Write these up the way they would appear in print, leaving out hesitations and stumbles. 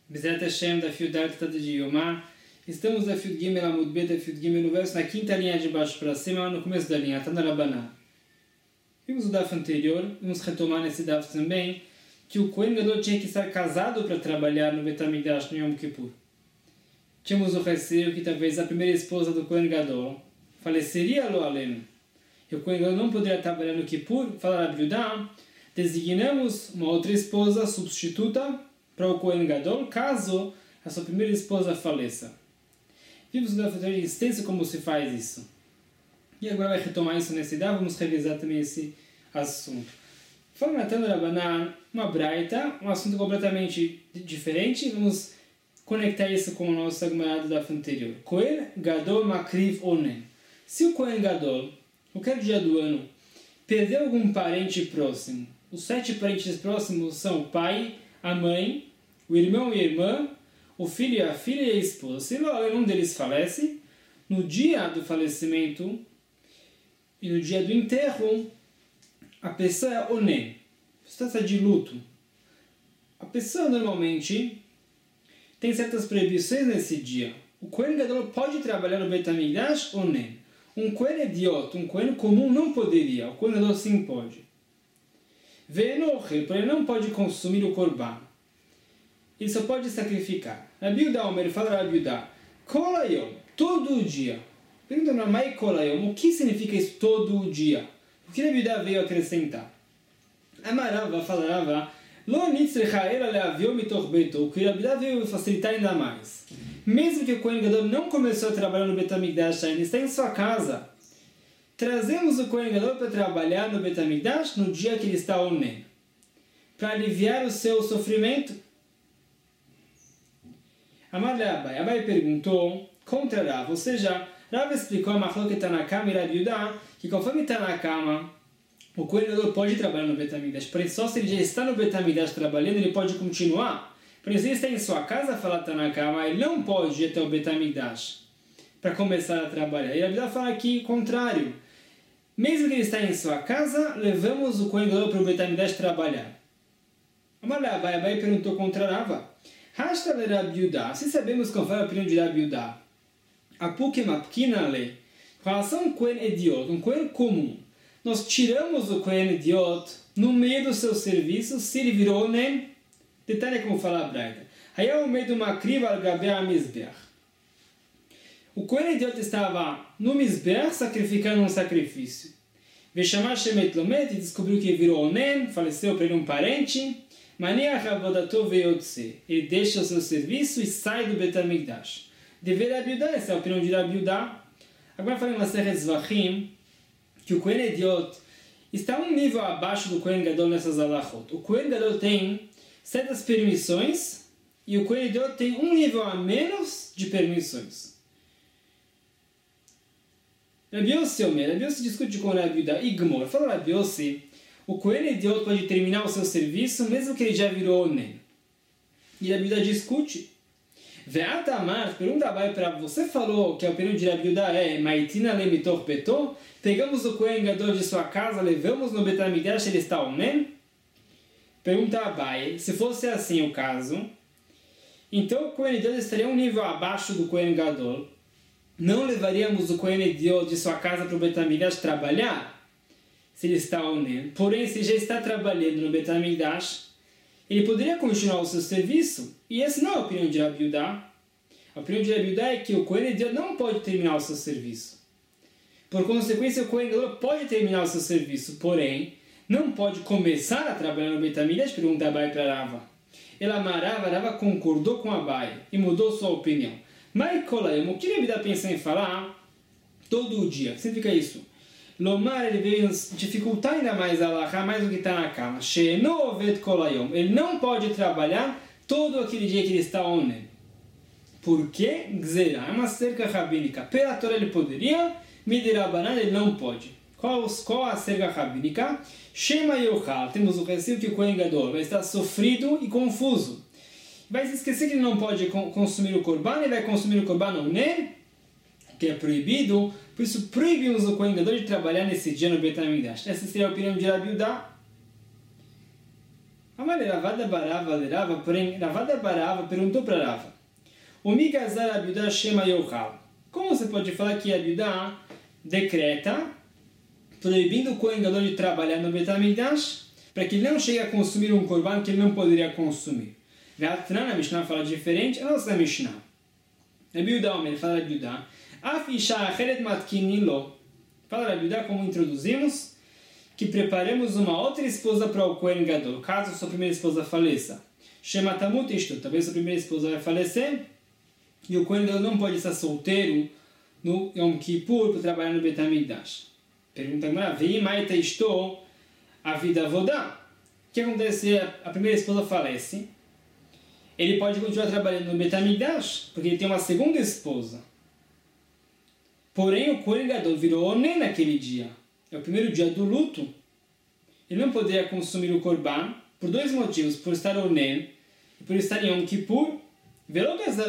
Bezerra Hashem, da Fiud Dart de Yomá. Estamos na Fiud Gimel Amud Bet, da Fiud Gimel no verso na quinta linha de baixo para cima, no começo da linha, está na Rabaná. Vimos o Daf anterior, vamos retomar nesse Daf também, que o Kohen Gadol tinha que estar casado para trabalhar no Bet HaMikdash no Yom Kippur. Tínhamos o receio que talvez a primeira esposa do Kohen Gadol faleceria lo aleno. E o Kohen Gadol não poderia trabalhar no Kippur, falar a Biudá, designamos uma outra esposa substituta para o Kohen Gadol, caso a sua primeira esposa faleça. Vimos no Daf extenso como se faz isso. E agora vai retomar isso nesse Daf, vamos revisar também esse assunto. Falando na Tana Rabanan, uma braita, um assunto completamente diferente, vamos conectar isso com o nosso Agmará do Daf anterior. Kohen Gadol Makriv Onen. Se o Kohen Gadol, qualquer dia do ano, perdeu algum parente próximo, os 7 parentes próximos são o pai, a mãe, o irmão e a irmã, o filho e a filha e a esposa. Se um deles falece, no dia do falecimento e no dia do enterro, a pessoa é onen, está de luto. A pessoa normalmente tem certas proibições nesse dia. O Kohen Gadol pode trabalhar no Bet HaMikdash onen. Um Kohen idiota, um Kohen comum não poderia. O Kohen Gadol sim pode. Ve'enochel, porém não pode consumir o korban. Ele só pode sacrificar. Rabi Yehuda Omer, ele fala Rabi Yehuda, Kol hayom, todo dia. Pergunta na Mai Kol hayom, o que significa isso todo dia? O que Rabi Yehuda veio acrescentar? Amarava, falarava, Lo nitzrecha ela leavio mitoch beito, o que Rabi Yehuda veio facilitar ainda mais. Mesmo que o Kohen Gadol não começou a trabalhar no Bet HaMikdash ainda, está em sua casa, trazemos o Kohen Gadol para trabalhar no Bet HaMikdash no dia que ele está onen, para aliviar o seu sofrimento. Amar Abai. Abai perguntou contra Rav, ou seja, Rav explicou a Machloket Tanakama e Rabi Yehuda que conforme Tanakama, o Kohen Gadol pode trabalhar no Bet HaMikdash, porém só se ele já está no Bet HaMikdash trabalhando, ele pode continuar. Por isso, ele está em sua casa, fala Tanakama, ele não pode ir até o Bet HaMikdash para começar a trabalhar. E Rabi Yehuda fala aqui, contrário. Mesmo que ele está em sua casa, levamos o Kohen Gadol para o Bet HaMikdash trabalhar. Amar Abai. Abai perguntou contra Rava. Hashta le Rabi Yehuda. Se sabemos qual foi a opinião de Rabi Yehuda. Apuke mapkina le. Com relação a um Kohen idiota, um Kohen comum, nós tiramos o Kohen idiota no meio do seu serviço, se ele virou onen. Detalhe como fala a Braita. Hayam meio de uma criva al gabe a Mizbeach. O Kohen idiota estava no Mizbeach sacrificando um sacrifício. Veshamar Shemet Lomet, e descobriu que virou onen, faleceu para ele um parente. Maniach avodato ve'yotze. Ele deixa o seu serviço e sai do Bet HaMikdash. Dever Rabi Yehuda, essa é a opinião de Rabi Yehuda. Agora falando na Masechet Zvachim, que o Kohen idiota está um nível abaixo do Kohen Gadol nessas halachot. O Kohen Gadol tem certas permissões e o Kohen idiota tem um nível a menos de permissões. Rabi Yossi discute com Rabi Yehuda. Igmor, fala Rabi Yossi, o Kohen idiota pode terminar o seu serviço mesmo que ele já virou onen. E Rabi Yehuda discute. Ve'ata amar, pergunta Abai para você falou que a opinião de Rabi Yehuda é Maitina le mitoch beto, pegamos o Kohen Gadol de sua casa, levamos no Bet HaMikdash, ele está onen? Pergunta Abai, se fosse assim o caso, então o Kohen idiota estaria um nível abaixo do Kohen Gadol. Não levaríamos o Kohen idiota de sua casa para o Bet HaMikdash trabalhar? Se ele está onen. Porém, se já está trabalhando no Bet HaMikdash, ele poderia continuar o seu serviço. E essa não é a opinião de Rabi Yehuda. A opinião de Rabi Yehuda é que o Kohen idiota não pode terminar o seu serviço. Por consequência, o Kohen Gadol pode terminar o seu serviço, porém, não pode começar a trabalhar no Bet HaMikdash, pergunta Abai para Rava. Rava concordou com Abai e mudou sua opinião. Mas o que Rabi Yehuda pensa em falar todo o dia? O que significa isso? Lomar, ele veio dificultar ainda mais a halakha, mais do que está na cama. She'eno oved kol hayom. Ele não pode trabalhar todo aquele dia que ele está onen. Por quê? Gzera. É uma cerca rabínica. Pela Torá ele poderia, midirabanan ele não pode. Qual a cerca rabínica? Shema yochal. Temos o receio que o Kohen Gadol vai estar sofrido e confuso. Vai se esquecer que ele não pode consumir o korban, ele vai consumir o korban onen, que é proibido, por isso proibimos o Kohen Gadol de trabalhar nesse dia no Bet HaMikdash. Essa seria a opinião de Rabi Yehuda. Amar Ravada Barava Lerava, porém Ravada Barava perguntou para Rava: O Migazar Abiudá Shema Yochal. Como você pode falar que Abiudá decreta proibindo o Kohen Gadol de trabalhar no Beit HaMikdash para que ele não chegue a consumir um korban que ele não poderia consumir? A Mishnah fala diferente, a nossa Mishnah. Abiudá, ele fala Abiudá. Af Isha Acheret Matkinin Lo. Fala Abiudá como introduzimos que preparemos uma outra esposa para o Kohen Gadol, caso sua primeira esposa faleça. Shema Tamut Ishto, talvez sua primeira esposa vai falecer, e o Kohen Gadol não pode estar solteiro no Yom Kippur para trabalhar no Beit HaMikdash. Pergunta agora, Vei Maita Ishto, a vida Avodá. O que acontece se a primeira esposa falece? Ele pode continuar trabalhando no Beit HaMikdash, porque ele tem uma segunda esposa. Porém, o Kohen Gadol virou Onen naquele dia. É o primeiro dia do luto. Ele não poderia consumir o korban por dois motivos: por estar Onen e por estar em Yom Kippur. E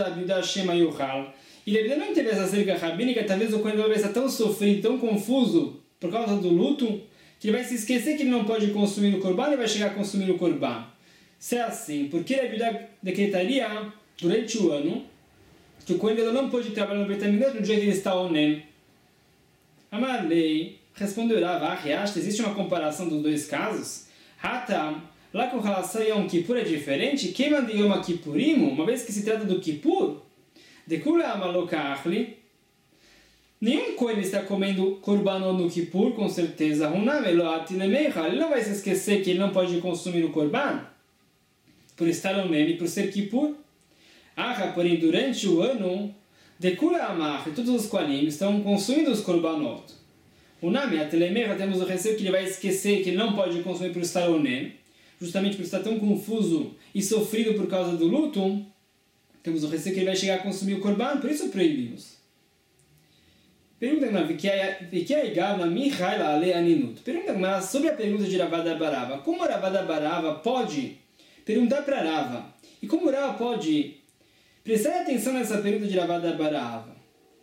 ele não teve essa cerca rabínica. Talvez o Kohen vai estar tão sofrido, tão confuso por causa do luto, que ele vai se esquecer que ele não pode consumir o korban e vai chegar a consumir o korban. Se é assim, por que Abiudá decretaria durante o ano que o Kohen não pode trabalhar no Beit HaMikdash no dia que ele está Onen? Amarlei respondeu Rav, existe uma comparação dos dois casos? Hatam, lá com relação a Yom Kippur é diferente. Queima de Yom Kippurim, uma vez que se trata do Kippur, de Kula Amalokachli, nenhum Kohen está comendo korban no Kippur, com certeza. Ele não vai se esquecer que ele não pode consumir o korban por estar Onen e por ser Kippur. Porém, durante o ano, de Kula Amach, todos os Kohanim estão consumindo os korbanot. O nome, a Telemecha, temos o receio que ele vai esquecer que ele não pode consumir por estar Onen, justamente por estar tão confuso e sofrido por causa do luto. Temos o receio que ele vai chegar a consumir o korban, por isso proibimos. Pergunta sobre a pergunta de Ravada Barava. Como Ravada Barava pode perguntar para Rava? E como Rava pode prestar atenção nessa pergunta de Ravada Barava?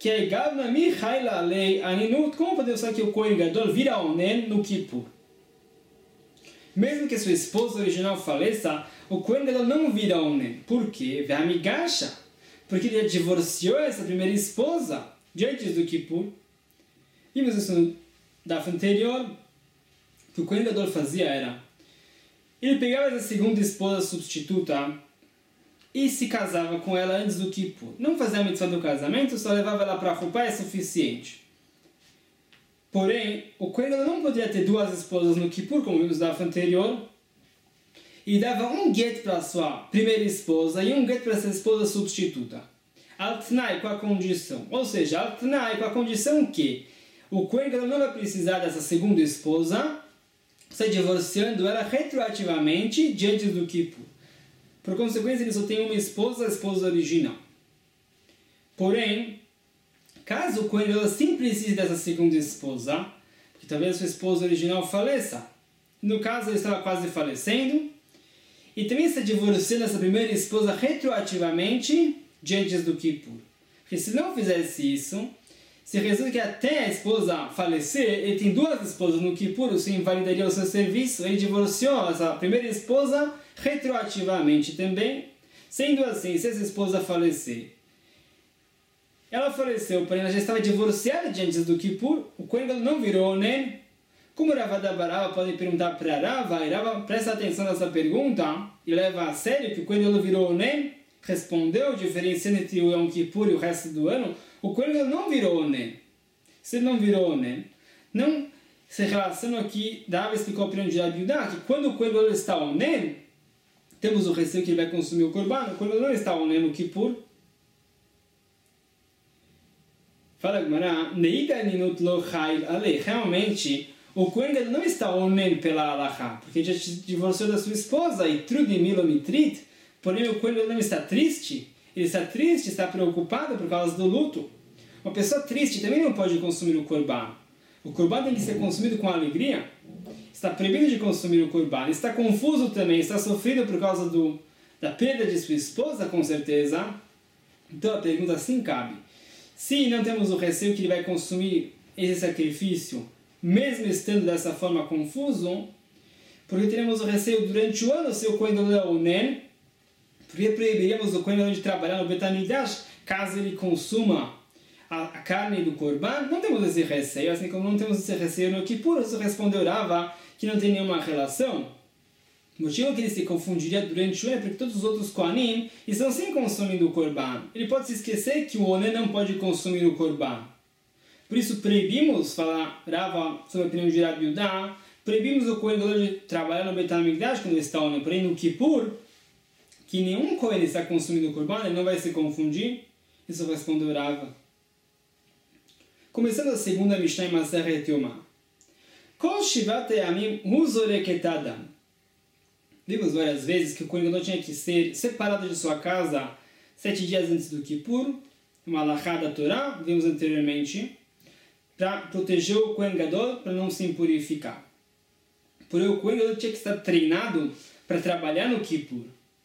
Como podemos saber que o Kohen Gadol vira Onen no Kippur? Mesmo que sua esposa original faleça, o Kohen Gadol não vira Onen. Por quê? Porque ele divorciou essa primeira esposa diante do Kippur. Vimos isso no daf anterior. O que o Kohen Gadol fazia era: ele pegava essa segunda esposa substituta e se casava com ela antes do Kippur. Não fazia a mitzvah do casamento, só levava ela para a Chupá, é suficiente. Porém, o Kohen Gadol não poderia ter duas esposas no Kippur, como vimos no daf anterior, e dava um get para a sua primeira esposa e um get para essa esposa substituta. Al-Tnai, com a condição. Ou seja, Al-Tnai, com a condição que o Kohen Gadol não vai precisar dessa segunda esposa, está divorciando ela retroativamente diante do Kippur. Por consequência, ele só tem uma esposa, a esposa original. Porém, caso o Kohen Gadol sim precise dessa segunda esposa, porque talvez a sua esposa original faleça, no caso ele estava quase falecendo, e também está divorciando essa primeira esposa retroativamente diante do Kippur. Porque se não fizesse isso, se resulta que até a esposa falecer, ele tem duas esposas no Kippur, isso invalidaria o seu serviço. Ele divorciou essa primeira esposa retroativamente também. Sendo assim, se essa esposa falecer, ela faleceu, porém ela já estava divorciada diante do Kippur, o Kohen Gadol não virou Onen. Como Ravada Barava pode perguntar para Rava, e Rava presta atenção nessa pergunta e leva a sério que o Kohen Gadol virou Onen, respondeu, diferenciando entre o Yom Kippur e o resto do ano, o Kohen Gadol não virou Onen. Se ele não virou Onen, não se relaciona aqui, Rava explicou a opinião de Abiudá, que quando o Kohen Gadol está Onen, temos o receio que ele vai consumir o korban, o Kohen Gadol não está Onen no Kippur. Fala Gemara, Neida ninut lo chayil alei. Realmente, o Kohen Gadol não está Onen pela Halachá, porque ele já se divorciou da sua esposa, e Trudimilo Mitrit, porém o Kohen Gadol não está triste, ele está triste, está preocupado por causa do luto. Uma pessoa triste também não pode consumir o korban. O korban tem que ser consumido com alegria. Está proibido de consumir o korban. Está confuso também, está sofrido por causa da perda de sua esposa, com certeza. Então a pergunta assim cabe. Se não temos o receio que ele vai consumir esse sacrifício, mesmo estando dessa forma confuso, Porque teremos o receio durante o ano se o Kohen Gadol é onen, porque proibiríamos o Kohen Gadol de trabalhar no Beit HaMikdash caso ele consuma a carne do Korban. Não temos esse receio, assim como não temos esse receio no Kippur. Isso respondeu Rava que não tem nenhuma relação. O motivo que ele se confundiria durante o ano é porque todos os outros Kohanim estão sim consumindo o Korban. Ele pode se esquecer que o onen não pode consumir o Korban. Por isso proibimos, falar Rava sobre a opinião de Rabi Yudá, proibimos o Kohen Gadol de trabalhar no Beit HaMikdash quando ele está onen. Porém no Kippur, que nenhum Kohen está consumindo o Korban, ele não vai se confundir. Isso respondeu Rava. Começando a segunda Mishnah em Masechet Yoma. Kol Shivat Yamim Hu Zorek et Adam. Vimos várias vezes que o Kohen Gadol tinha que ser separado de sua casa 7 dias antes do Kippur, uma halachá da Torá, vimos anteriormente, para proteger o Kohen Gadol para não se impurificar. Porém, o Kohen Gadol tinha que estar treinado para trabalhar no Kippur.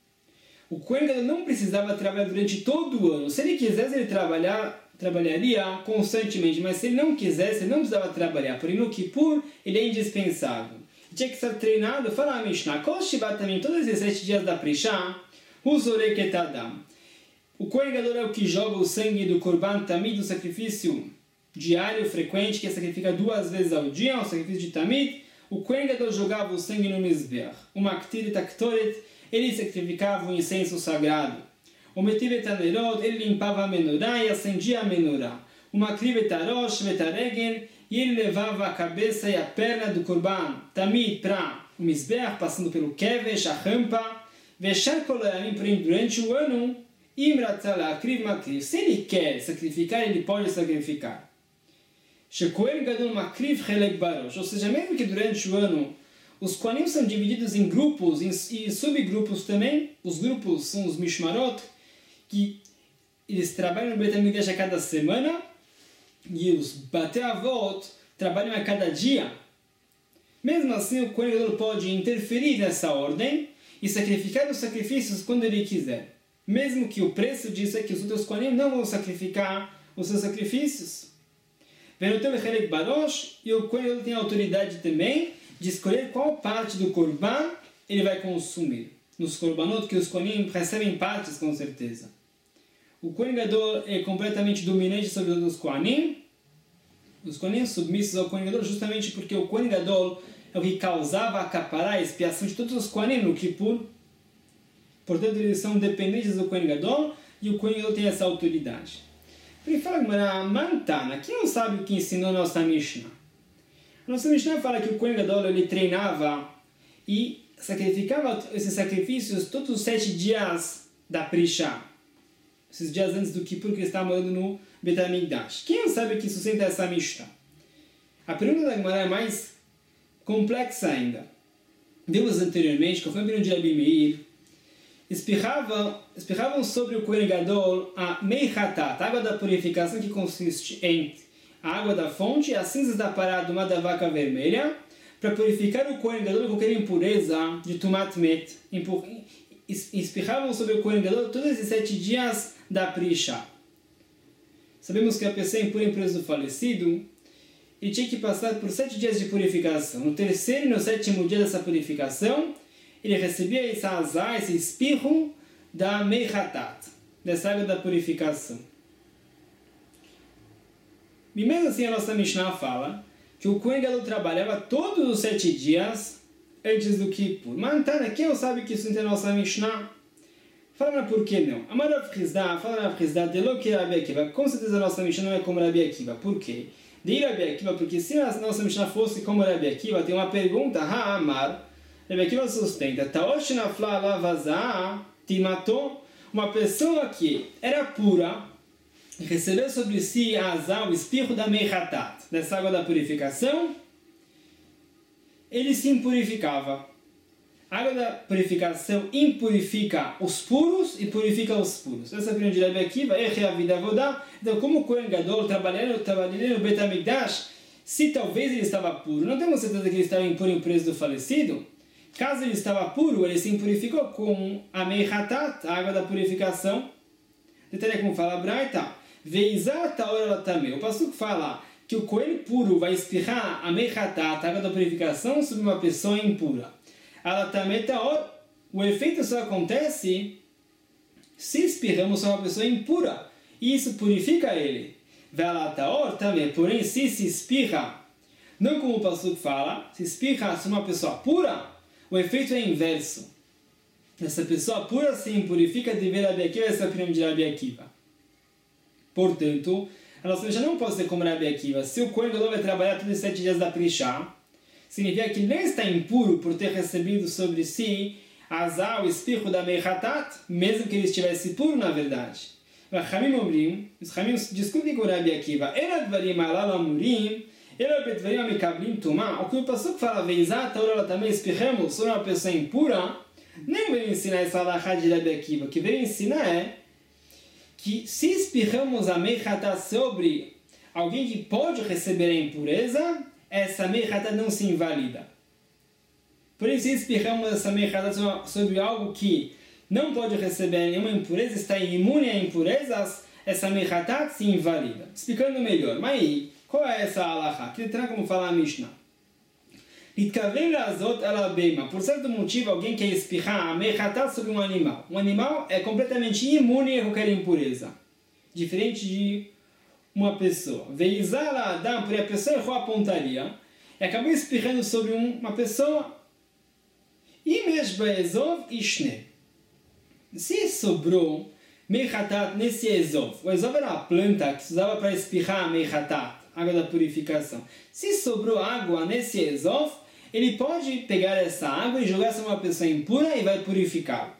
O Kohen Gadol não precisava trabalhar durante todo o ano. Se ele quisesse, ele trabalharia constantemente, mas se ele não quisesse, ele não precisava trabalhar. Porém, no Kippur, ele é indispensável. Ele tinha que estar treinado. Fala a Mishnah, Kol Shivat também, todos esses 7 dias da Prishá, Hu Zorek et Adam. O Kohen Gadol é o que joga o sangue do Korban Tamid, do sacrifício diário, frequente, que é sacrifica 2 vezes ao dia, o sacrifício de Tamid. O Kohen Gadol jogava o sangue no Mizbeach. O Maktir et Aktoret, ele sacrificava o incenso sagrado. O Metiv et Anerot, ele limpava a menorá e acendia a menorá. O Makriv et Arosh et Aregel, e ele levava a cabeça e a perna do Korban Tamid para o Mizbeach, passando pelo Kevesh, a rampa. Veshar kol hayamim, porém durante o ano, Imratzah la'akriv makriv. Se ele quer sacrificar, ele pode sacrificar. Shekohen Gadol makriv chelek barosh. Ou seja, mesmo que durante o ano os Kohanim são divididos em grupos e subgrupos também. Os grupos são os Mishmarot, que eles trabalham no Beit HaMikdash a cada semana, e os Batei Avot trabalham a cada dia. Mesmo assim, o Kohen Gadol pode interferir nessa ordem e sacrificar os sacrifícios quando ele quiser. Mesmo que o preço disso é que os outros Kohanim não vão sacrificar os seus sacrifícios. Venotem chelek barosh, e o Kohen Gadol tem a autoridade também de escolher qual parte do Korban ele vai consumir. Nos Korbanot, que os Kohanim recebem partes com certeza. O Kohen Gadol é completamente dominante sobre os Kohanim. Os Kohanim submissos ao Kohen Gadol justamente porque o Kohen Gadol é o que causava a capará, a expiação de todos os Kohanim no Kippur. Portanto, eles são dependentes do Kohen Gadol e o Kohen Gadol tem essa autoridade. Ele fala, Mantana, quem não sabe o que ensinou a nossa Mishnah? A nossa Mishnah fala que o Kohen Gadol ele treinava e sacrificava esses sacrifícios todos os 7 dias da Prishá. Esses dias antes do Kippur que ele estava morando no Beit HaMikdash. Quem não sabe o que sustenta essa Mishnah? A pergunta da Gemara é mais complexa ainda. Vimos anteriormente, conforme a opinião de Rabi Meir, espirravam sobre o Kohen Gadol a Meichatat, a água da purificação que consiste em a água da fonte e as cinzas da parada da vaca vermelha, para purificar o Kohen Gadol de qualquer impureza de Tumat Met. Espirravam sobre o Kohen Gadol todos esses 7 dias da Prisha. Sabemos que a pessoa impura em preso do falecido, ele tinha que passar por 7 dias de purificação. No 3º e no 7º dia dessa purificação, ele recebia esse azar, esse espirro da Meichatat, dessa água da purificação. E mesmo assim a nossa Mishnah fala que o Kohen Gadol trabalhava todos os 7 dias antes do Kippur. Mantana, quem não sabe que isso não tem a nossa Mishnah? Fala por que não? Amar Rav Chisda, fala Rav Chisda, de lo que Rabi Akiva. Com certeza a nossa Mishnah não é como Rabi Akiva. Por quê? De Rabi Akiva, porque se a nossa Mishnah fosse como Rabi Akiva, tem uma pergunta, Ha'amar, Rabi Akiva sustenta, Taosh nafla lavazah timatou, uma pessoa que era pura, recebeu sobre si a azar, o espirro da Meichatat, dessa água da purificação, ele se impurificava. A água da purificação impurifica os puros e purifica os puros. Essa é a opinião de Rabi Akiva, então como o Kohen Gadol trabalhando no Beit HaMikdash, se talvez ele estava puro, não temos certeza que ele estava impuro em preço do falecido, caso ele estava puro, ele se impurificou com a Meichatat, a água da purificação. Detalhe como fala a Braita, o passuco fala que o Kohen puro vai espirrar a Meichatat, a água da purificação, sobre uma pessoa impura. Alatametaor. O efeito só acontece se espirramos sobre uma pessoa impura. E isso purifica ele. Velataor também. Porém, se espirra, não como o Pasuk fala, se espirra sobre uma pessoa pura, o efeito é inverso. Essa pessoa pura se impurifica de ver Rabi Akiva, essa é a opinião de Rabi Akiva. Portanto, a nossa já não pode ser como Rabi Akiva. Se o Kohen Gadol vai trabalhar todos os 7 dias da Prishá, significa que ele não está impuro por ter recebido sobre si azar, o espirro da Meichatat, mesmo que ele estivesse puro na verdade. Os Chamim discutem com Rabi Akiva. O que o Pasuk fala, Veizat, ela também espirramos sobre uma pessoa impura, não veio ensinar essa alahá de Rabi Akiva. O que veio ensinar é que se espirramos a Meichatat sobre alguém que pode receber a impureza, essa Meichatat não se invalida. Porém, se espirramos essa Meichatat sobre algo que não pode receber nenhuma impureza, está imune a impurezas, essa Meichatat se invalida. Explicando melhor, mas aí, qual é essa alahá? Que terá como falar a Mishnah. Por certo motivo, alguém quer espirrar a Meichatat sobre um animal. Um animal é completamente imune a qualquer impureza. Diferente de uma pessoa. Veizala Adam, porque a pessoa errou a pontaria e acabou espirrando sobre uma pessoa. Imesh Be'ezov Ishne. Se sobrou Meichatat nesse Ezov, o Ezov era uma planta que se usava para espirrar a Meichatat, água da purificação. Se sobrou água nesse Ezov, ele pode pegar essa água e jogar sobre uma pessoa impura e vai purificá-la.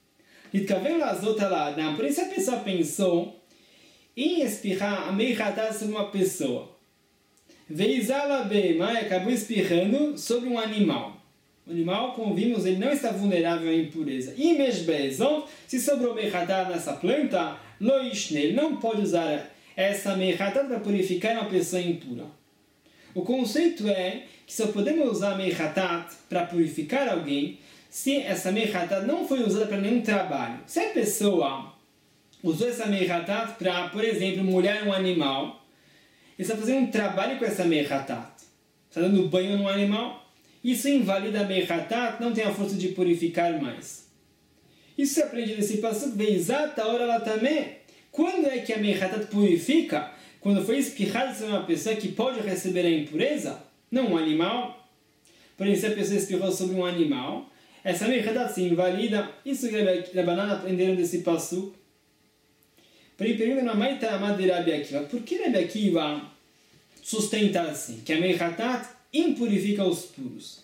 Por isso a pessoa pensou em espirrar a Meichatat sobre uma pessoa. Veizala Be'ema, acabou espirrando sobre um animal. O animal, como vimos, ele não está vulnerável à impureza. E mesmo se sobrou Meichatat nessa planta, lo ishne, ele não pode usar essa Meichatat para purificar uma pessoa impura. O conceito é que só podemos usar Meichatat para purificar alguém se essa Meichatat não foi usada para nenhum trabalho. Se a pessoa usou essa Meichatat para, por exemplo, molhar um animal, ele está fazendo um trabalho com essa Meichatat. Está dando banho num animal. Isso invalida a Meichatat, não tem a força de purificar mais. Isso se aprende nesse passuco, Veizat, a hora ela também. Quando é que a Meichatat purifica? Quando foi espirrado sobre uma pessoa que pode receber a impureza? Não um animal. Porém, se a pessoa espirrou sobre um animal, essa Meichatat se invalida. Isso que a banana aprenderam desse passuco. Porém, pergunta na Maitama de Rabi Akiva. Por que Rabi Akiva sustenta assim? Que a Meichatat impurifica os puros.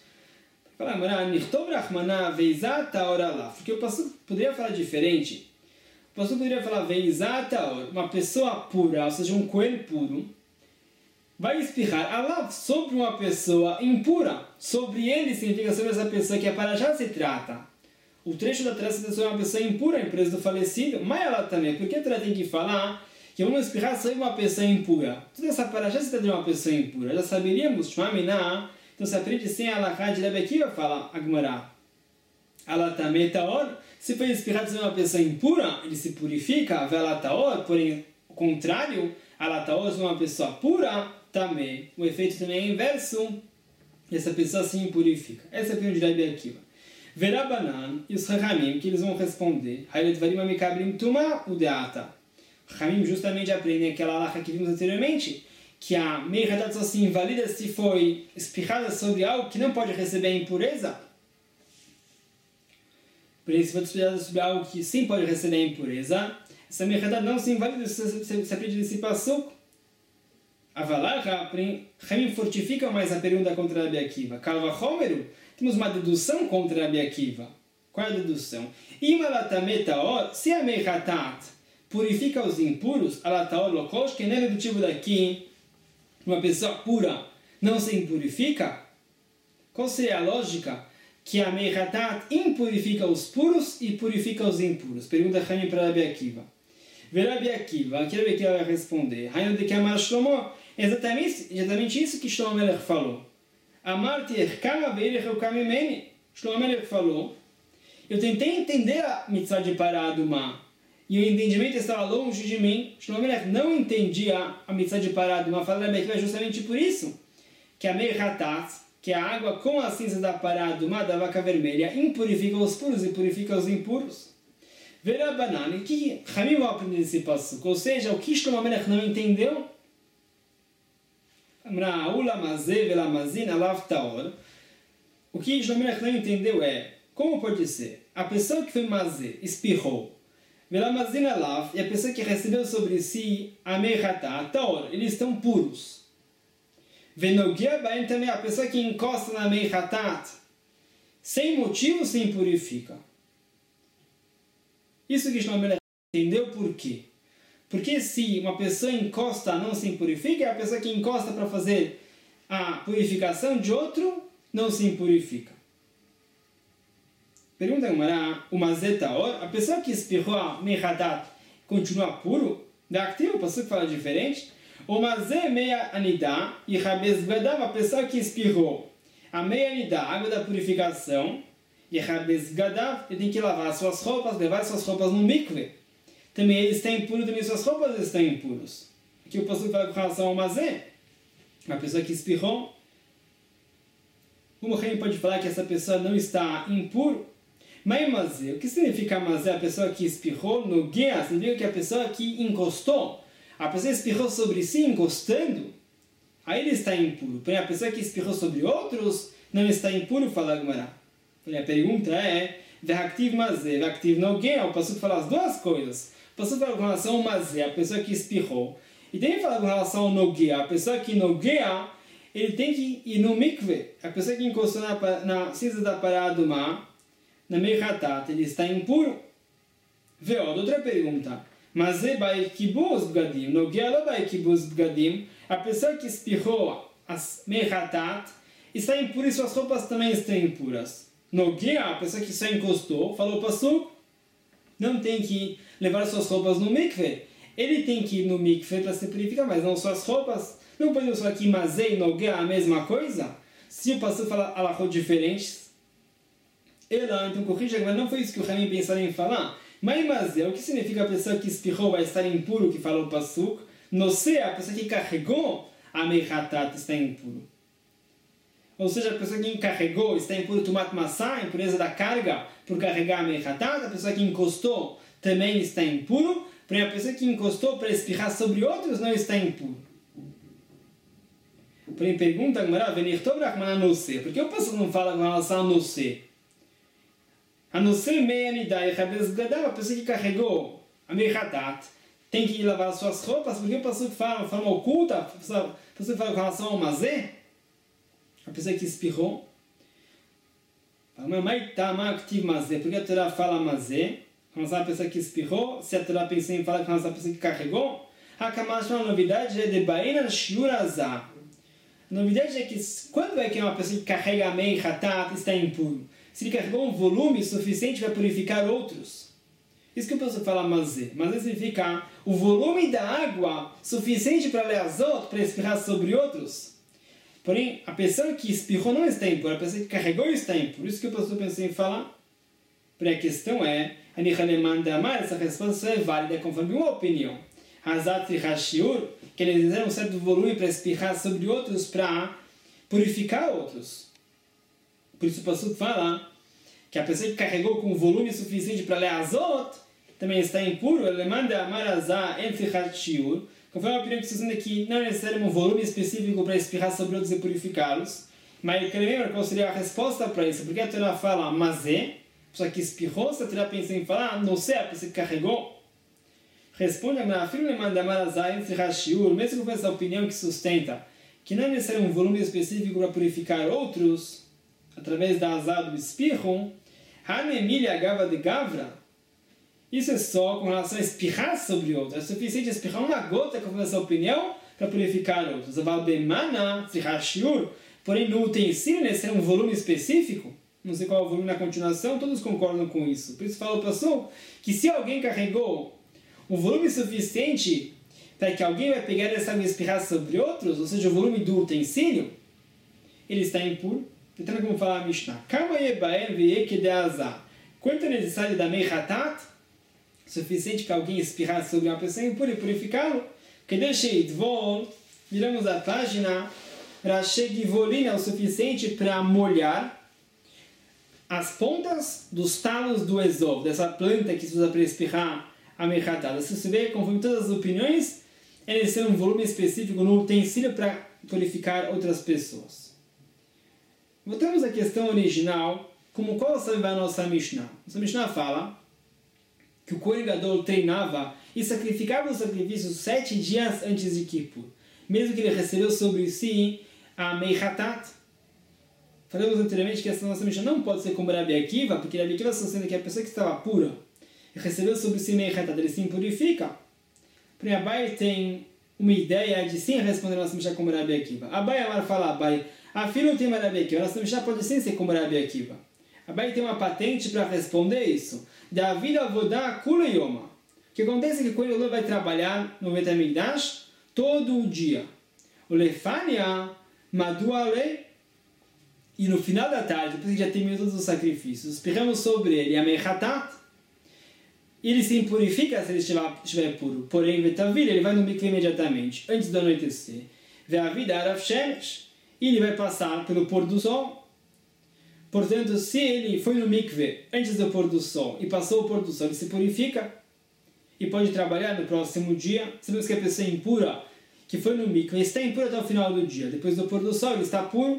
Porque o pastor poderia falar diferente. O pastor poderia falar uma pessoa pura, ou seja, um coelho puro, vai espirrar Allah sobre uma pessoa impura. Sobre ele significa sobre essa pessoa que a Parashá se trata. O trecho da Torá se trata sobre uma pessoa impura, a impureza do falecido, mas ela também. Por que a Torá tem que falar que vamos espirrar sobre uma pessoa impura? Toda essa Parashá se trata de uma pessoa impura. Já saberíamos, Shmamina, então se aprende sem a alahá de Rabi Akiva, fala Agmará. Alatametaor, se foi espirrado sobre uma pessoa impura, ele se purifica, velataor, porém, o contrário, alataor sobre uma pessoa pura, também. O efeito também é inverso, essa pessoa se impurifica. Essa é a opinião de Rabi Akiva. Verabanan, e os Chachamim, que eles vão responder, Hayredvarim amikabrim tuma udeata. Chachamim justamente aprendem aquela alahá que vimos anteriormente, que a Meichatat só se invalida se foi espirrada sobre algo que não pode receber a impureza. Por isso, se for espirrada sobre algo que sim pode receber a impureza, essa Meichatat não se invalida se aprende desse passuco. Avalacha, porém, Chachamim fortifica mais a pergunta contra Rabi Akiva. Kalva Homeru, temos uma dedução contra Rabi Akiva. Qual é a dedução? Imalatametaor, se a Meichatat purifica os impuros, alataor lokosh, que não é dedutivo daqui, uma pessoa pura não se impurifica? Qual seria a lógica? Que a Meichatat impurifica os puros e purifica os impuros. Pergunta Chachamim para Rabi Akiva. Rabi Akiva, que Rabi Akiva vai responder. Hainu de Kamar Shlomo, exatamente isso que Shlomo Melech falou. Amarti erkama veirech eukamimeni. Shlomo Melech falou, eu tentei entender a mitzvah de parar do mar, e o entendimento estava longe de mim. Shlomo Melech não entendia a mitzvah de parar do mar. Fala Rabi Akiva justamente por isso, que a Meichatat, que a água com a cinza da paráduma da vaca vermelha impurifica os puros e purifica os impuros. Verá banana, que Ramim vai aprender esse passuco, ou seja, o que Shlomo Melech não entendeu, o que Shlomo Melech não entendeu é, como pode ser, a pessoa que foi mazé, espirrou, e a pessoa que recebeu sobre si a meirhatá, a taor, eles estão puros. Venogia baem também, a pessoa que encosta na meirhatat, sem motivo se impurifica. Isso que Shlomo Melech entendeu por quê? Porque se uma pessoa encosta não se impurifica, é a pessoa que encosta para fazer a purificação de outro não se impurifica. Pergunta o mazé taor, a pessoa que espirrou a meirhatat continua puro? Da activa, a pessoa que fala diferente. O mazé meia anidá e rabez gadav, a pessoa que espirrou a meia anidá, água da purificação, e rabez gadav, ele tem que lavar suas roupas, levar suas roupas no mikve. Também ele está impuro, também suas roupas estão impuros. Aqui o pastor fala com relação ao mazé, a pessoa que espirrou. O Mohamed pode falar que essa pessoa não está impuro. Mas mazé, o que significa mazé? A pessoa que espirrou no guia, significa que a pessoa que encostou, a pessoa espirrou sobre si encostando, aí ele está impuro. Porém, a pessoa que espirrou sobre outros não está impuro, fala a Gemara. A pergunta é, Ve'aktiv mazé, ve'aktiv no guia, o pastor fala as duas coisas. O pastor fala com relação ao mazé, a pessoa que espirrou, e também fala com relação ao nogueia, a pessoa que nogueia, ele tem que ir no mikve, a pessoa que encostou na cinza da paráduma, na meirhatat, ele está impuro. Veod, outra pergunta. Mazé bai kibuz bgadim, nogueia lo bai kibuz bgadim, a pessoa que espirrou as meirhatat está impura e suas roupas também estão impuras. Nogueia, a pessoa que só encostou, falou passuco, não tem que levar suas roupas no mikve. Ele tem que ir no mikve para se purificar, mas não suas roupas. Não podemos falar que mazé e nogueia a mesma coisa? Se o pastor fala alahot diferentes, ela então corrija, mas não foi isso que o Ramim pensou em falar. Mas mazé, o que significa a pessoa que espirrou vai estar impuro, que falou passuco? Nosé, a pessoa que carregou a meirhatat está impuro. Ou seja, a pessoa que encarregou está impuro tumat massá, impureza da carga, por carregar a meirhatat. A pessoa que encostou também está impuro. Porém, a pessoa que encostou para espirrar sobre outros não está impuro. Porém, pergunta a Gemara, Venirtov Rachmanan Nosé. Por que o pastor não fala com relação a Nosé? A Nosé meia nidai rabez gadav, a pessoa que carregou a meirhatat tem que lavar suas roupas. Por que o pastor fala de forma oculta? O pastor fala com relação ao mazé? A pessoa que espirrou. Por que a Torá fala mazé? Com relação à pessoa que espirrou. Se a Torá pensa em falar com relação à pessoa que carregou. A novidade é de Baina Shurazah. A novidade é que quando é que uma pessoa que carrega a meirhatat está impuro? Se ele carregou um volume suficiente para purificar outros. Isso que eu posso falar mazé. Mazé significa o volume da água suficiente para leazot, para espirrar sobre outros. Porém, a pessoa que espirrou não está impura, a pessoa que carregou está impura. Isso que eu posso pensar em falar. Porém, a questão é, essa resposta é válida conforme uma opinião. Hazat e Hashiur, que eles fizeram um certo volume para espirrar sobre outros, para purificar outros. Por isso o pastor fala que a pessoa que carregou com volume suficiente para ler azot também está impuro. Ele manda amar azar entre Hashiur. Conforme a opinião que se usa aqui, não é necessário um volume específico para espirrar sobre outros e purificá-los. Mas eu quero lembrar qual seria a resposta para isso. Porque a Torá fala mazé, a pessoa que espirrou, se a Torá pensa em falar, não sei, a pessoa que carregou. Responde a filho le manda amar azar entre Hashiur, mesmo com essa opinião que sustenta que não é necessário um volume específico para purificar outros, através da azar do espirro, Hanemilha gava de gavra, isso é só com relação a espirrar sobre outros. É suficiente espirrar uma gota, conforme essa opinião, para purificar outros. Porém, no utensílio, necessário um volume específico. Não sei qual é o volume na continuação, todos concordam com isso. Por isso fala o pastor que se alguém carregou um volume suficiente para que alguém vai pegar essa água e espirrar sobre outros, ou seja, o volume do utensílio, ele está impuro. Então, como fala a Mishnah, quanto é necessário da meirhatat, suficiente para alguém espirrar sobre uma pessoa impura e purificá-lo? Que deixei de vol, viramos a página, Rashi Givolin é o suficiente para molhar as pontas dos talos do Ezov, dessa planta que se usa para espirrar a mechatada. Se você vê, conforme todas as opiniões, é necessário um volume específico no utensílio para purificar outras pessoas. Voltamos à questão original, como qual sabe a nossa Mishnah? Nossa Mishnah fala que o Kohen Gadol treinava e sacrificava os sacrifícios 7 dias antes de Kippur, mesmo que ele recebeu sobre si a Meichatat. Falamos anteriormente que essa nossa Mishnah não pode ser como Rabi Akiva, porque Rabi Akiva sustenta que a pessoa que estava pura e recebeu sobre si Meichatat, ele se impurifica. Porém, Abai tem uma ideia de sim responder a nossa Mishnah como Rabi Akiva. Abai Amar fala, Abai, a filha não tem uma Rabi Akiva, a nossa Mishnah pode sim ser como Rabi Akiva. Abai tem uma patente para responder isso. Da vida avodá kula yoma. O que acontece é que o Kohen Gadol vai trabalhar no Bet HaMikdash todo o dia. O lefania madua le. E no final da tarde, depois que já terminou todos os sacrifícios, espirramos sobre ele a mechatat. Ele se impurifica se ele estiver puro. Porém, vetavil, ele vai no mikveh imediatamente, antes do anoitecer. Ve'avida arav shemesh. E ele vai passar pelo pôr do sol. Portanto, se ele foi no mikveh antes do pôr do sol e passou o pôr do sol, ele se purifica e pode trabalhar no próximo dia. Sabemos que a pessoa impura que foi no mikveh está impura até o final do dia. Depois do pôr do sol, ele está puro.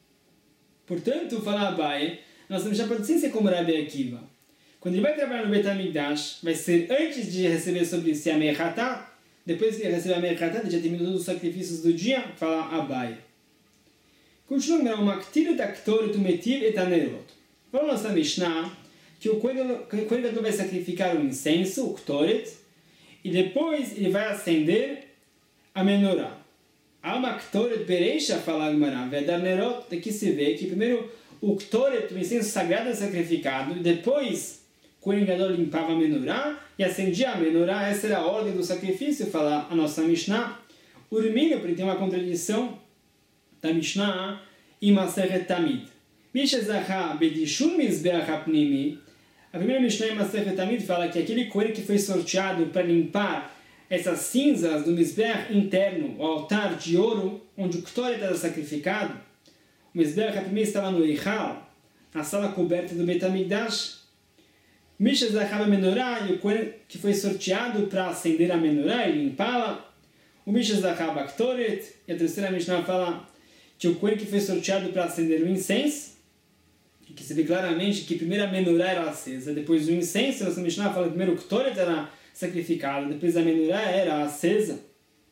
Portanto, fala Abai, nós já pode sim ser como Rabi Akiva. Quando ele vai trabalhar no Bet HaMikdash, vai ser antes de receber sobre si a Meichatat. Depois que ele receber a Meichatat, ele já terminou todos os sacrifícios do dia, fala Abai. Continuamos com o Maktir et Aktoret umetiv et anerot. Fala nossa Mishnah que o Kohen Gadol vai sacrificar o incenso, o Ktoret, e depois ele vai acender a menorá. Alma Ktoret bereisha, fala a Gemara, vedar nerot. Daqui se vê que primeiro o Ktoret, o incenso sagrado, é sacrificado, e depois o Kohen Gadol limpava a menorá e acendia a menorá. Essa era a ordem do sacrifício, fala a nossa Mishnah. Urmino, porque tem uma contradição da Mishnah e Masechet Tamid. Mishezacha bedishun mizbeach hapnimi. A primeira Mishnah em Masechet Tamid fala que aquele Kohen que foi sorteado para limpar essas cinzas do mizbeach interno, o altar de ouro, onde o Ktoret era sacrificado, o mizbeach hapnimi estava no Eichal, na sala coberta do Bet HaMikdash. Mishezacha menorá, e o Kohen que foi sorteado para acender a menorá e limpá-la. O Mishezacha baktoret, e a terceira Mishnah fala que o Kohen que foi sorteado para acender o incenso, e que se vê claramente que primeiro a menorá era acesa, depois o incenso, nossa Mishnah fala que primeiro o Ktoret era sacrificado, depois a menorá era acesa.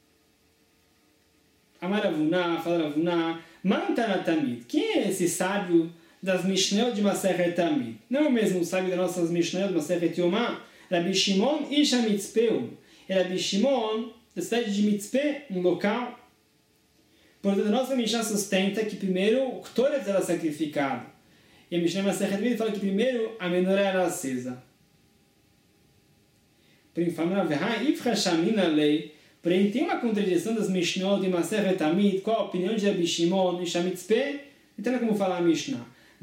Amar Ravuna, fala Ravuna, Man Tanatamid. Quem é esse sábio das Mishnayot de Masechet Tamid? Não é o mesmo sábio das nossas Mishnayot de Masechet Yomá? Rabi Shimon Isha Mitzpeu. É Rabi Shimon, da cidade de Mitzpeh, um local. Portanto, a nossa Mishnah sustenta que primeiro o Ktoret era sacrificado. E a Mishnah Masechet Tamid fala que primeiro a menorá era acesa. Porém, tem uma contradição das Mishnot de Masechet Tamid. Qual a opinião de Rabi Shimon Isha Mitzpeh? Então, como fala a Mishnah?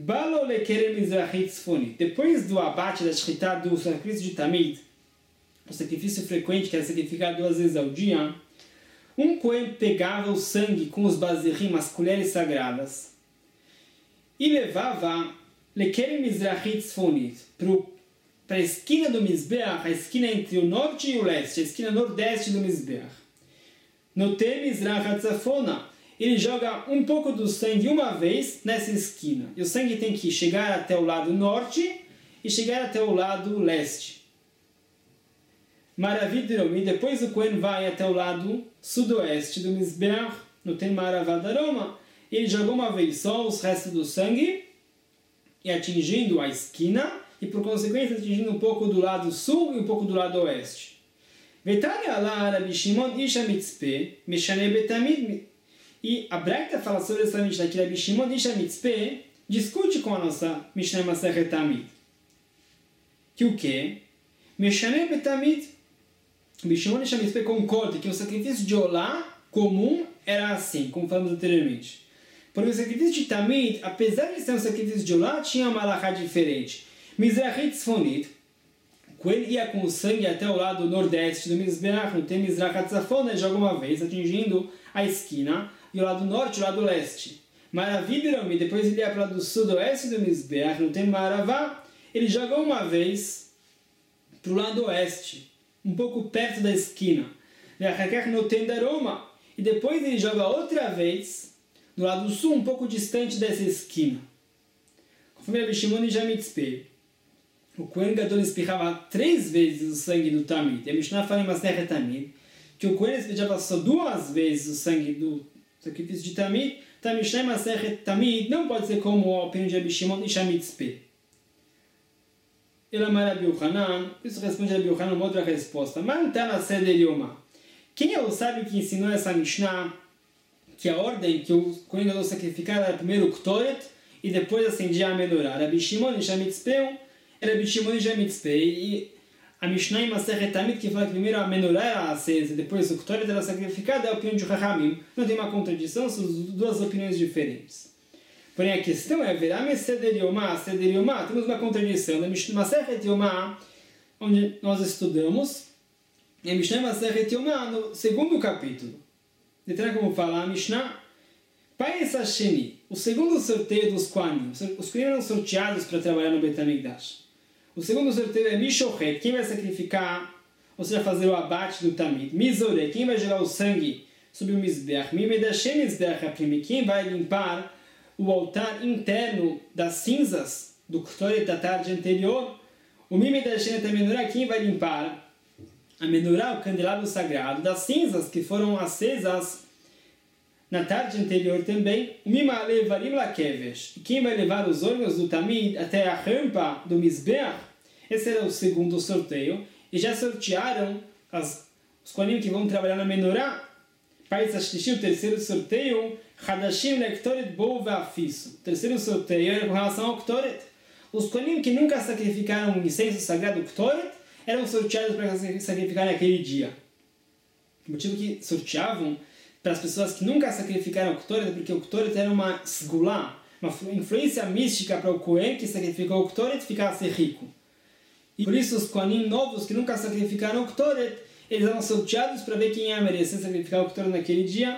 Depois do abate da Shchita do sacrifício de Tamid, o sacrifício frequente que era sacrificado 2 vezes ao dia, um Kohen pegava o sangue com os bazerim, as colheres sagradas, e levava lekerem mizrachit tzfonit para a esquina do Mizbeach, a esquina entre o norte e o leste, a esquina nordeste do Mizbeach. Notem mizrach tzafona. Ele joga um pouco do sangue uma vez nessa esquina. E o sangue tem que chegar até o lado norte e chegar até o lado leste. Maravidirom. E depois o Kohen vai até o lado sudoeste do Mizbeach, no tem Maravadaroma. Ele joga uma vez só os restos do sangue e atingindo a esquina e por consequência atingindo um pouco do lado sul e um pouco do lado oeste. Vetani ala Rabi Shimon Isha Mitzpeh Meshane Betamid. E a Braita fala sobre essa Mishnah que Rabi Shimon Isha Mitzpeh discute com a nossa Mishnah Masechet Tamid. Que o quê? Meshane Betamid. Rabi Shimon Isha Mitzpeh concorda que o sacrifício de Olá comum era assim, como falamos anteriormente. Porém, o sacrifício de Tamid, apesar de ser um sacrifício de Olá, tinha uma halakha diferente. Mizrachit Tzfonit, Kohen ia com o sangue até o lado nordeste do Mizbeach, no tem Mizrach Tzafona, joga uma vez, atingindo a esquina. e o lado norte e o lado leste. Maravi Biromi, depois ele ia para o lado sudoeste do Mizbeach, no tempo Maravá, ele jogou uma vez para o lado oeste, um pouco perto da esquina. No Tendaroma, e depois ele joga outra vez no lado sul, um pouco distante dessa esquina. Conforme Rabi Shimon já mitzpei, o Kohen Gadol espirrava 3 vezes o sangue do Tamid. E a Mishnah fala em Masechet Tamid que o Kohen espirrava só 2 vezes o sangue do sacrifício de Tamid. Então a Mishnah em Masechet Tamid não pode ser como a opinião de Rabi Shimon e Shamitzpei. Ele ama Rabi Yochanan, isso responde a Rabi Yochanan uma outra resposta. Mas está na Seder Yoma. Quem é o sábio que ensinou essa Mishnah que a ordem que o Kohen Gadol sacrificar era primeiro o Ktoret e depois acendia a Menorá? Rabi Shimon e Shamitzpei era Rabi Shimon e Shamitzpei. E a Mishnah em Masechet Tamid que fala que primeiro a Menorá era acesa e depois o Ktoret era sacrificado é a opinião de Chachamim. Não tem uma contradição, são 2 opiniões diferentes. Porém a questão é, Verame Seder Yoma, temos uma contradição. Na Masechet Yoma, onde nós estudamos, e a Mishnah Masechet Yoma, no 2º capítulo. Detalhe como fala a Mishnah, Pais Hasheni, o segundo sorteio dos Kohanim. Os Kohanim eram sorteados para trabalhar no Beit HaMikdash. O segundo sorteio é Mishochet, quem vai sacrificar, ou seja, fazer o abate do Tamid. Mizore, quem vai jogar o sangue sobre o Mizbeach. Mimedashem Mizbeach Aprimi, quem vai limpar o altar interno das cinzas do Ktoret da tarde anterior. O Mimedashem Menorá, quem vai limpar a Menorá, o candelabro sagrado, das cinzas que foram acesas na tarde anterior também. O Mimale Varim Lakevesh, quem vai levar os órgãos do Tamid até a rampa do Mizbeach. Esse era o segundo sorteio. E já sortearam os Kohanim que vão trabalhar na Menorá. Pais Ashlishi, o terceiro sorteio, Hadashim Lektoret Bou Ve'afisu. O terceiro sorteio era com relação ao Ktoret. Os Kohanim que nunca sacrificaram o incenso sagrado Ktoret eram sorteados para sacrificar naquele dia. O motivo que sorteavam para as pessoas que nunca sacrificaram o Ktoret é porque o Ktoret era uma sgulá, uma influência mística para o Kohen que sacrificou o Ktoret ficasse rico. E por isso os Kohanim novos que nunca sacrificaram o Ktoret, eles eram sorteados para ver quem ia merecer sacrificar o Ktoret naquele dia.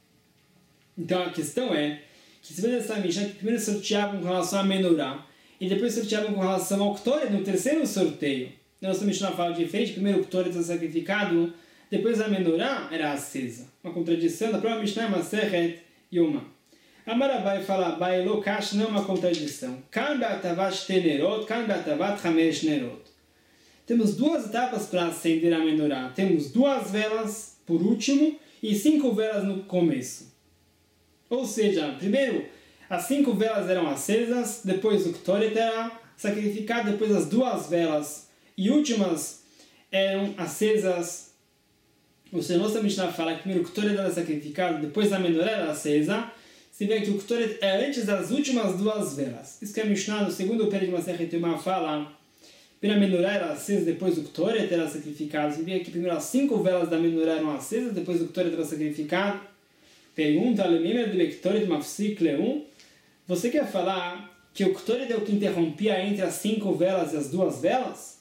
Então a questão é que se vê essa Mishnah que primeiro sorteavam com relação a Menorá e depois sorteavam com relação ao Ktoret no terceiro sorteio. Nossa Mishnah fala diferente, primeiro o Ktoret era sacrificado, depois a Menorá era acesa. Uma contradição da própria Mishnah Masechet Yoma. Amarabai fala, Abai Lokash não é uma contradição. Kan be'atavat shte nerot, kan be'atavat chamesh nerot. Temos 2 etapas para acender a Menorá. Temos 2 velas por último e 5 velas no começo. Ou seja, primeiro as 5 velas eram acesas, depois o Ktoret era sacrificado, depois as 2 velas e últimas eram acesas. Ou seja, nossa Mishnah fala que primeiro o Ktoret era sacrificado, depois a Menorá era acesa. Se vê que o Ktoret é antes das últimas 2 velas. Isso que a Mishnah no 2º período de Masechet Yoma fala, primeiro a Menorá era acesa, depois o Ktoret era sacrificado. Se vê que primeiro as 5 velas da Menorá eram acesas, depois o Ktoret era sacrificado. Pergunta, você quer falar que o Ktoret é o que interrompia entre as 5 velas e as 2 velas?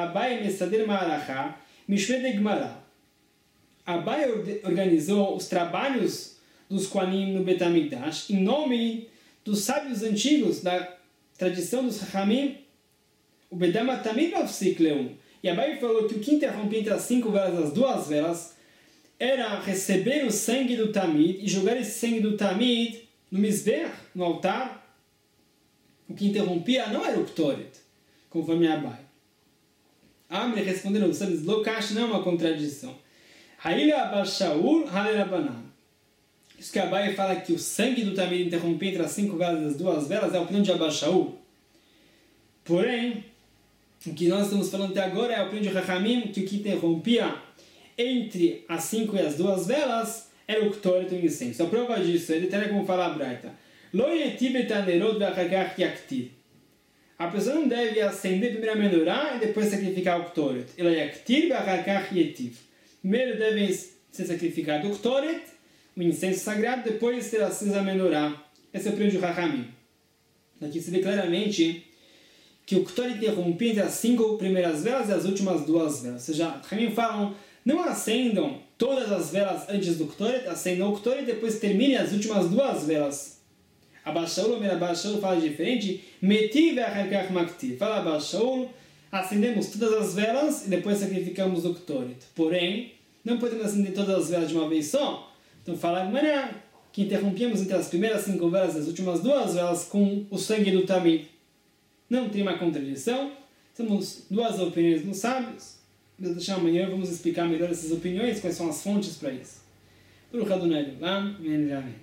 Abai organizou os trabalhos dos Kohanim no Beit HaMikdash em nome dos sábios antigos da tradição dos Chachamim. O Bedama também mafsik leum. E Abai falou que o que interrompia entre as 5 velas e as 2 velas era receber o sangue do Tamid e jogar esse sangue do Tamid no Mizbeach, no altar. O que interrompia não era o Ktoret, conforme Abai. Amre respondeu, Lokash não é uma contradição. Haile Abashaul, Haile Abanan. Isso que Abai fala que o sangue do Tamid interrompia entre as 5 velas e as 2 velas é a opinião de Abashaul. Porém, o que nós estamos falando até agora é a opinião de Chachamim, que o que interrompia entre as 5 e as 2 velas era o Ktoret e o incenso. A prova disso é detalhe como fala a Braita. A pessoa não deve acender primeiro a Menorá e depois sacrificar o Ktoret. Primeiro deve ser sacrificado o Ktoret, o incenso sagrado, depois ser acesa a Menorá. Esse é o opinião de Chachamim. Aqui se vê claramente que o Ktoret interrompia entre as 5 primeiras velas e as últimas 2 velas. Ou seja, Chachamim falam, não acendam todas as velas antes do Ktoret, acenda o Ktoret e depois termine as últimas 2 velas. Abba Shaul fala diferente. Metiv ve'achar maktiv. Fala Abba Shaul, acendemos todas as velas e depois sacrificamos o Ktoret. Porém, não podemos acender todas as velas de uma vez só. Então fala a Gemara que interrompemos entre as primeiras 5 velas e as últimas 2 velas com o sangue do Tamid. Não tem uma contradição. Temos 2 opiniões dos sábios. Amanhã vamos explicar melhor essas opiniões, quais são as fontes para isso. Por Adonai Olam, amém.